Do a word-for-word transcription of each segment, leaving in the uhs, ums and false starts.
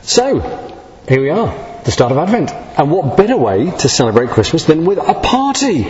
So, here we are, the start of Advent. And what better way to celebrate Christmas than with a party?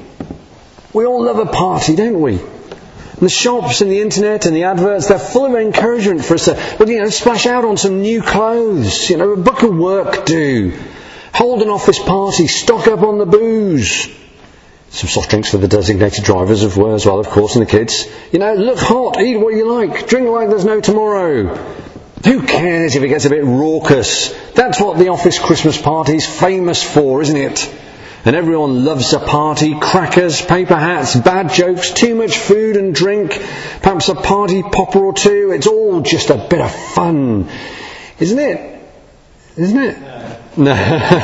We all love a party, don't we? And the shops and the internet and the adverts, they're full of encouragement for us to, well, you know, splash out on some new clothes, you know, book a work do, hold an office party, stock up on the booze. Some soft drinks for the designated drivers as well, of course, and the kids. You know, look hot, eat what you like, drink like there's no tomorrow. Who cares if it gets a bit raucous? That's what the office Christmas party's famous for, isn't it? And everyone loves a party, crackers, paper hats, bad jokes, too much food and drink, perhaps a party popper or two. It's all just a bit of fun, isn't it? Isn't it? No.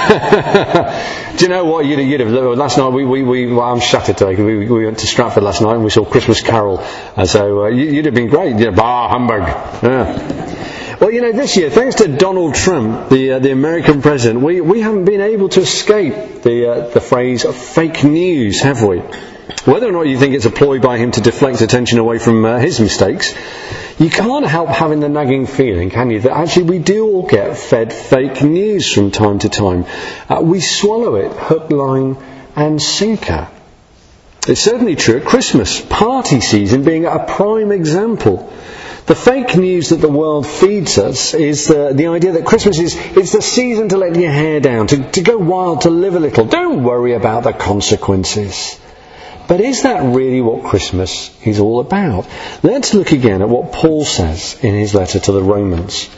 Do you know what? You'd, you'd have, last night we, we, we well, I'm shattered today. We, we went to Stratford last night and we saw Christmas Carol. And so uh, you, you'd have been great. Yeah, bah, humbug. Yeah. Well, you know, this year, thanks to Donald Trump, the uh, the American president, we, we haven't been able to escape the uh, the phrase fake news, have we? Whether or not you think it's a ploy by him to deflect attention away from uh, his mistakes, you can't help having the nagging feeling, can you, that actually we do all get fed fake news from time to time. Uh, we swallow it hook, line and sinker. It's certainly true at Christmas, party season being a prime example. The fake news that the world feeds us is the, the idea that Christmas is it's the season to let your hair down, to, to go wild, to live a little. Don't worry about the consequences. But is that really what Christmas is all about? Let's look again at what Paul says in his letter to the Romans.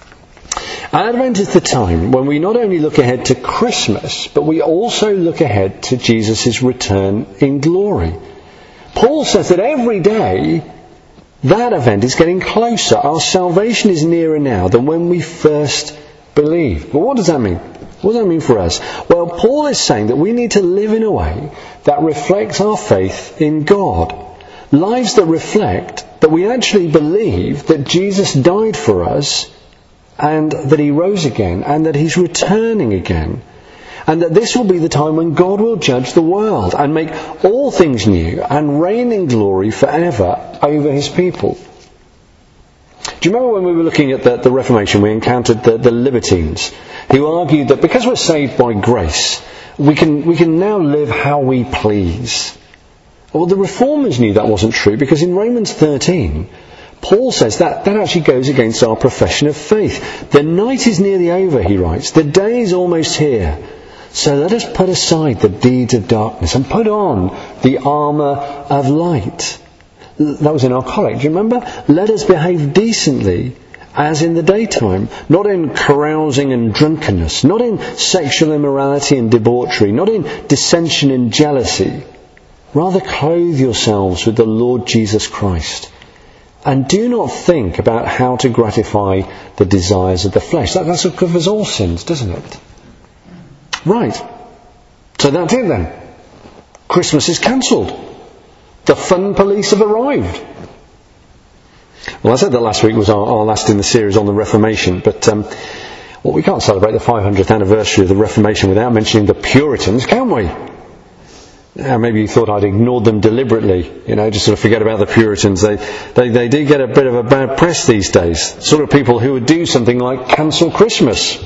Advent is the time when we not only look ahead to Christmas, but we also look ahead to Jesus' return in glory. Paul says that every day that event is getting closer. Our salvation is nearer now than when we first believed. But what does that mean? What does that mean for us? Well, Paul is saying that we need to live in a way that reflects our faith in God. Lives that reflect that we actually believe that Jesus died for us and that he rose again and that he's returning again. And that this will be the time when God will judge the world and make all things new and reign in glory forever over his people. Do you remember when we were looking at the, the Reformation, we encountered the, the libertines who argued that because we're saved by grace, we can, we can now live how we please. Well, the Reformers knew that wasn't true because in Romans thirteen, Paul says that that actually goes against our profession of faith. The night is nearly over, he writes. The day is almost here. So let us put aside the deeds of darkness and put on the armour of light. That was in our collect. Do you remember? Let us behave decently as in the daytime, not in carousing and drunkenness, not in sexual immorality and debauchery, not in dissension and jealousy. Rather clothe yourselves with the Lord Jesus Christ. And do not think about how to gratify the desires of the flesh. That, that covers all sins, doesn't it? Right. So that's it then. Christmas is cancelled. The fun police have arrived. Well, I said that last week was our, our last in the series on the Reformation, but um, well, we can't celebrate the five hundredth anniversary of the Reformation without mentioning the Puritans, can we? Uh, maybe you thought I'd ignored them deliberately, you know, just sort of forget about the Puritans. They, they, they do get a bit of a bad press these days. Sort of people who would do something like cancel Christmas.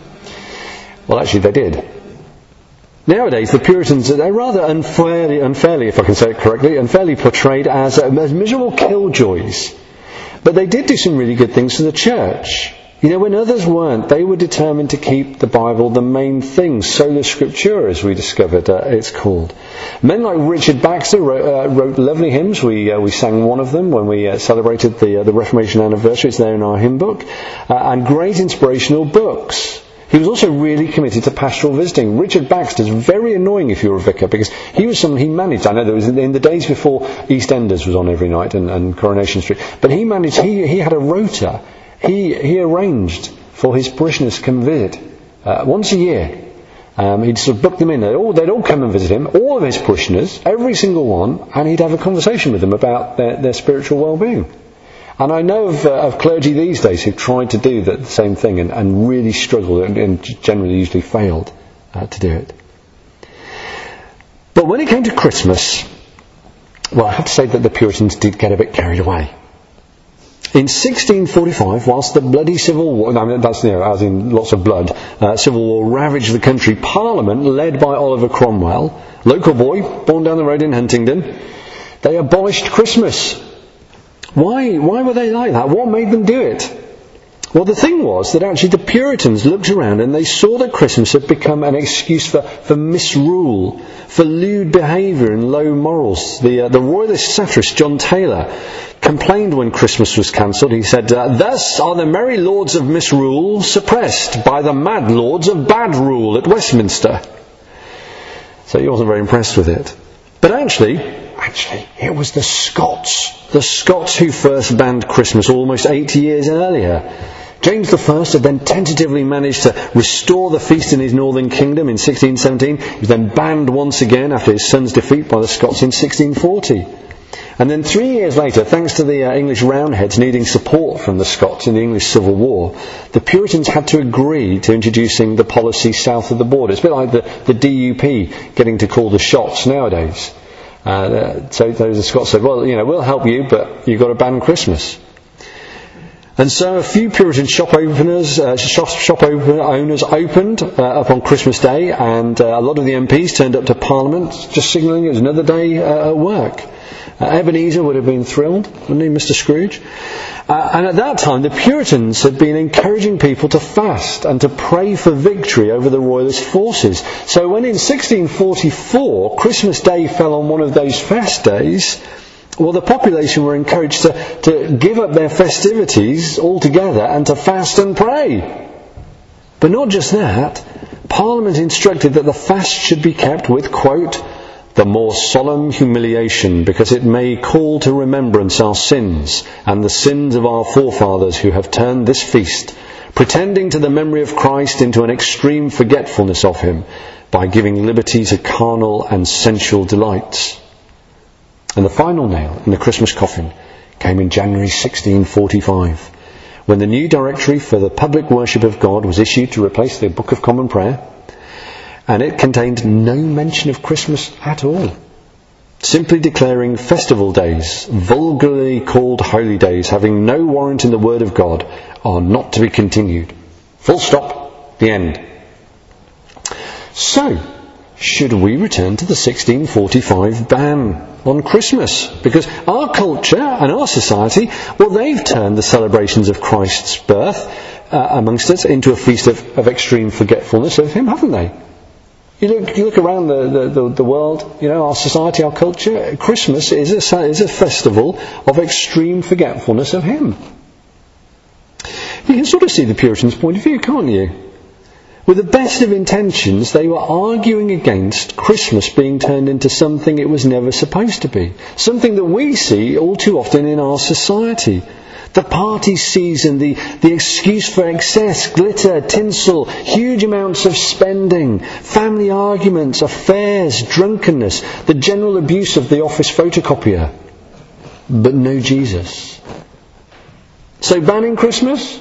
Well, actually they did. Nowadays, the Puritans, they're rather unfairly, unfairly, if I can say it correctly, unfairly portrayed as, as miserable killjoys. But they did do some really good things for the church. You know, when others weren't, they were determined to keep the Bible the main thing. Sola Scriptura, as we discovered, uh, it's called. Men like Richard Baxter wrote, uh, wrote lovely hymns. We uh, we sang one of them when we uh, celebrated the uh, the Reformation anniversary. It's there in our hymn book. Uh, and great inspirational books. He was also really committed to pastoral visiting. Richard Baxter's very annoying if you're a vicar, because he was someone he managed. I know there was in the days before EastEnders was on every night and, and Coronation Street, but he managed. He he had a rota. He he arranged for his parishioners to come visit uh, once a year. Um, he'd sort of book them in. They'd all, they'd all come and visit him, all of his parishioners, every single one, and he'd have a conversation with them about their, their spiritual well-being. And I know of, uh, of clergy these days who've tried to do the, the same thing and, and really struggled and, and generally usually failed uh, to do it. But when it came to Christmas, well, I have to say that the Puritans did get a bit carried away. In sixteen forty-five, whilst the bloody civil war, I mean, that's, you know, as in lots of blood, uh, civil war ravaged the country, Parliament, led by Oliver Cromwell, local boy, born down the road in Huntingdon, they abolished Christmas. Why, why were they like that? What made them do it? Well, the thing was that actually the Puritans looked around and they saw that Christmas had become an excuse for, for misrule, for lewd behaviour and low morals. The, uh, the royalist satirist John Taylor complained when Christmas was cancelled. He said, uh, "Thus are the merry lords of misrule suppressed by the mad lords of bad rule at Westminster." So he wasn't very impressed with it. But actually, actually, it was the Scots. The Scots who first banned Christmas almost eighty years earlier. James the First had then tentatively managed to restore the feast in his northern kingdom in sixteen seventeen. He was then banned once again after his son's defeat by the Scots in sixteen forty. And then three years later, thanks to the uh, English Roundheads needing support from the Scots in the English Civil War, the Puritans had to agree to introducing the policy south of the border. It's a bit like the, the D U P getting to call the shots nowadays. Uh, so those the Scots said, well, you know, we'll help you, but you've got to ban Christmas. And so a few Puritan shop openers, uh, shop, shop open, owners opened uh, upon Christmas Day, and uh, a lot of the M Ps turned up to Parliament, just signalling it was another day uh, at work. Uh, Ebenezer would have been thrilled, wouldn't he, Mister Scrooge? Uh, and at that time, the Puritans had been encouraging people to fast and to pray for victory over the royalist forces. So when in sixteen forty-four, Christmas Day fell on one of those fast days, well, the population were encouraged to, to give up their festivities altogether and to fast and pray. But not just that, Parliament instructed that the fast should be kept with, quote, "the more solemn humiliation, because it may call to remembrance our sins and the sins of our forefathers who have turned this feast, pretending to the memory of Christ into an extreme forgetfulness of him, by giving liberty to carnal and sensual delights." And the final nail in the Christmas coffin came in January sixteen forty-five, when the new directory for the public worship of God was issued to replace the Book of Common Prayer, and it contained no mention of Christmas at all, simply declaring festival days, vulgarly called holy days, having no warrant in the Word of God, are not to be continued. Full stop. The end. So, should we return to the sixteen forty-five ban on Christmas? Because our culture and our society, well, they've turned the celebrations of Christ's birth uh, amongst us into a feast of, of extreme forgetfulness of him, haven't they? You look, you look around the, the, the, the world, you know, our society, our culture, Christmas is a, is a festival of extreme forgetfulness of him. You can sort of see the Puritans' point of view, can't you? With the best of intentions, they were arguing against Christmas being turned into something it was never supposed to be. Something that we see all too often in our society. The party season, the, the excuse for excess, glitter, tinsel, huge amounts of spending, family arguments, affairs, drunkenness, the general abuse of the office photocopier. But no Jesus. So banning Christmas?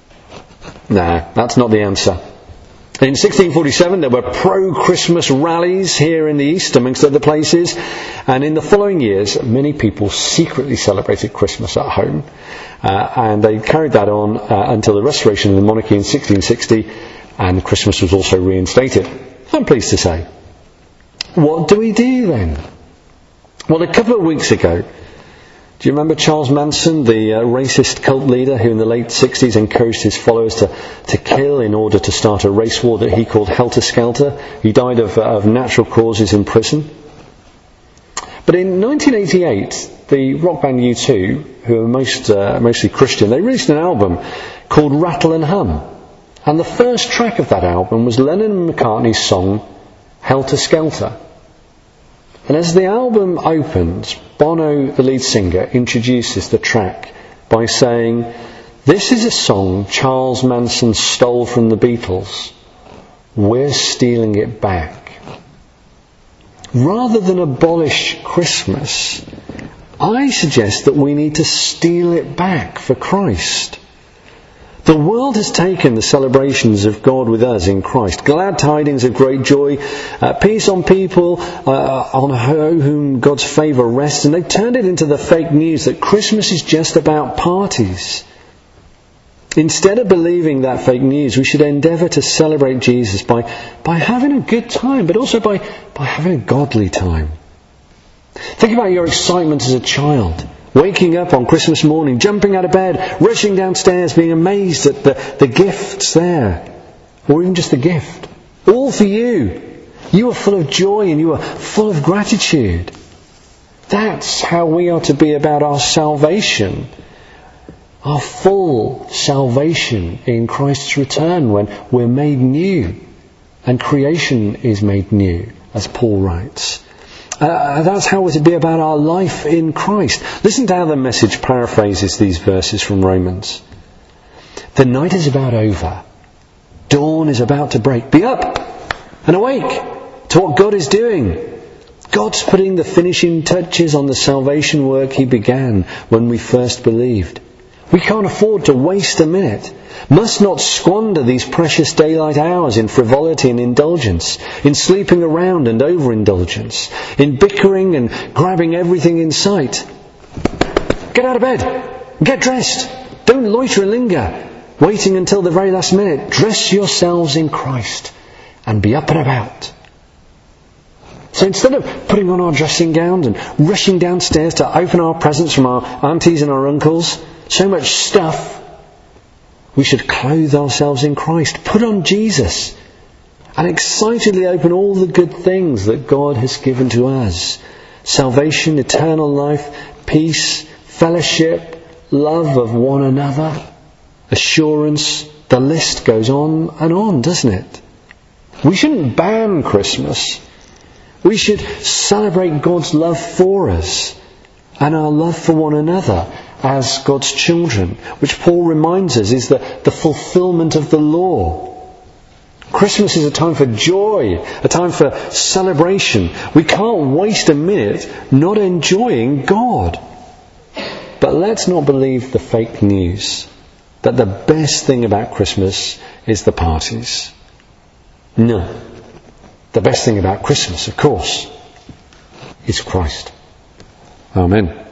Nah, that's not the answer. In sixteen forty-seven there were pro-Christmas rallies here in the East amongst other places, and in the following years many people secretly celebrated Christmas at home, uh, and they carried that on uh, until the restoration of the monarchy in sixteen sixty, and Christmas was also reinstated, I'm pleased to say. What do we do then? Well, a couple of weeks ago, do you remember Charles Manson, the uh, racist cult leader who in the late sixties encouraged his followers to, to kill in order to start a race war that he called Helter Skelter? He died of, uh, of natural causes in prison. But in nineteen eighty-eight, the rock band U two, who are most, uh, mostly Christian, they released an album called Rattle and Hum. And the first track of that album was Lennon and McCartney's song Helter Skelter. And as the album opens, Bono, the lead singer, introduces the track by saying, "This is a song Charles Manson stole from the Beatles. We're stealing it back." Rather than abolish Christmas, I suggest that we need to steal it back for Christ. The world has taken the celebrations of God with us in Christ. Glad tidings of great joy, uh, peace on people uh, on whom God's favour rests, and they've turned it into the fake news that Christmas is just about parties. Instead of believing that fake news, we should endeavour to celebrate Jesus by, by having a good time, but also by, by having a godly time. Think about your excitement as a child. Waking up on Christmas morning, jumping out of bed, rushing downstairs, being amazed at the, the gifts there. Or even just the gift. All for you. You are full of joy and you are full of gratitude. That's how we are to be about our salvation. Our full salvation in Christ's return when we're made new. And creation is made new, as Paul writes. Uh, that's how we're to be about our life in Christ. Listen to how the Message paraphrases these verses from Romans. The night is about over. Dawn is about to break. Be up and awake to what God is doing. God's putting the finishing touches on the salvation work He began when we first believed. We can't afford to waste a minute. Must not squander these precious daylight hours in frivolity and indulgence, in sleeping around and overindulgence, in bickering and grabbing everything in sight. Get out of bed. Get dressed. Don't loiter and linger, waiting until the very last minute. Dress yourselves in Christ and be up and about. So instead of putting on our dressing gowns and rushing downstairs to open our presents from our aunties and our uncles, so much stuff, we should clothe ourselves in Christ, put on Jesus, and excitedly open all the good things that God has given to us. Salvation, eternal life, peace, fellowship, love of one another, assurance. The list goes on and on, doesn't it? We shouldn't ban Christmas. We should celebrate God's love for us and our love for one another as God's children, which Paul reminds us is the, the fulfillment of the law. Christmas is a time for joy, a time for celebration. We can't waste a minute not enjoying God. But let's not believe the fake news that the best thing about Christmas is the parties. No. The best thing about Christmas, of course, is Christ. Amen.